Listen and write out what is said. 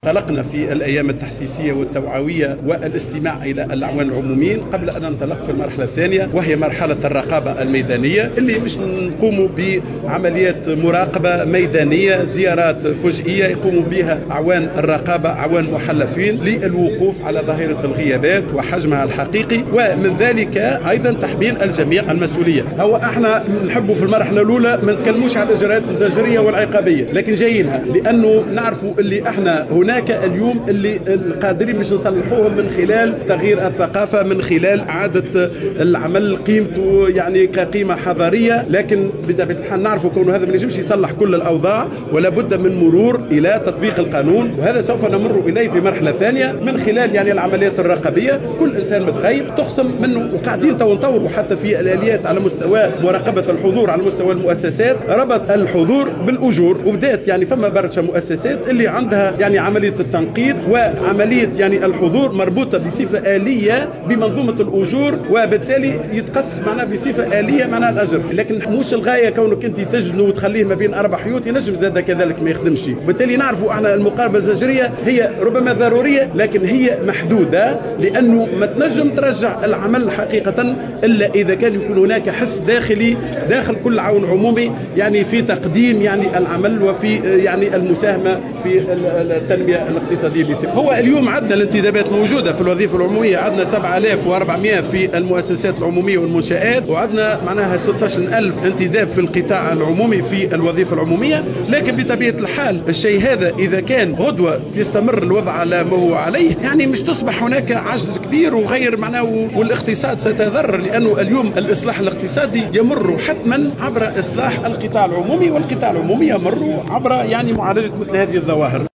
انطلقنا في الأيام التحسيسية والتوعوية والاستماع إلى الأعوان العموميين قبل أن ننطلق في المرحلة الثانية، وهي مرحلة الرقابة الميدانية اللي مش نقوم بعمليات مراقبة ميدانية، زيارات فجئية يقوم بها أعوان الرقابة، أعوان محلفين للوقوف على ظاهرة الغيابات وحجمها الحقيقي، ومن ذلك أيضا تحميل الجميع المسؤولية. هو احنا نحبوا في المرحلة الأولى ما نتكلموش على الإجراءات الزجرية والعقابية، لكن جايينها لأنه نعرفوا اللي احنا هناك اليوم اللي قادرين باش نصلحوهم من خلال تغيير الثقافة، من خلال إعادة العمل قيمته يعني كقيمة حضارية، لكن بطبيعة الحال نعرفوا كونه هذا ما ينجمش يصلح كل الأوضاع، ولا بد من مرور إلى تطبيق القانون، وهذا سوف نمر إليه في مرحلة ثانية من خلال يعني العمليات الرقابية. كل إنسان متغيب تخصم منه، وقاعدين نطوروا حتى في الآليات على مستوى مراقبة الحضور على مستوى المؤسسات، ربط الحضور بالأجور، وبدأت يعني فما برشا مؤسسات اللي عندها يعني عملية التنقيط وعملية يعني الحضور مربوطة بصفة آلية بمنظومة الأجور، وبالتالي يتقص معناها بصفة آلية معناها الأجر، لكن مش الغاية كونك أنت تجنو وتخليه ما بين 4 حيوط ينجم زاد كذلك ما يخدمش. وبالتالي نعرفوا احنا المقاربة الزجرية هي ربما ضرورية لكن هي محدودة، لأنه ما تنجم ترجع العمل حقيقة إلا إذا كان يكون هناك حس داخلي داخل كل عون عمومي يعني في تقديم يعني العمل وفي يعني المساهمة في التنمية الاقتصادية بصفة. هو اليوم عندنا الانتدابات موجودة في الوظيفة العمومية، عندنا 7400 في المؤسسات العمومية والمنشآت، وعندنا معناها 16000 انتداب في القطاع العمومي في الوظيفة العمومية. لكن بطبيعة الحال الشيء هذا إذا كان غدوة يستمر الوضع على ما هو عليه يعني مش تصبح هناك عجز كبير وغير معناه، والاقتصاد سيتضرر، لأنه اليوم الإصلاح الاقتصادي يمر حتما عبر إصلاح القطاع العمومي، والقطاع العمومي يمر عبر يعني معالجة مثل هذه الظواهر.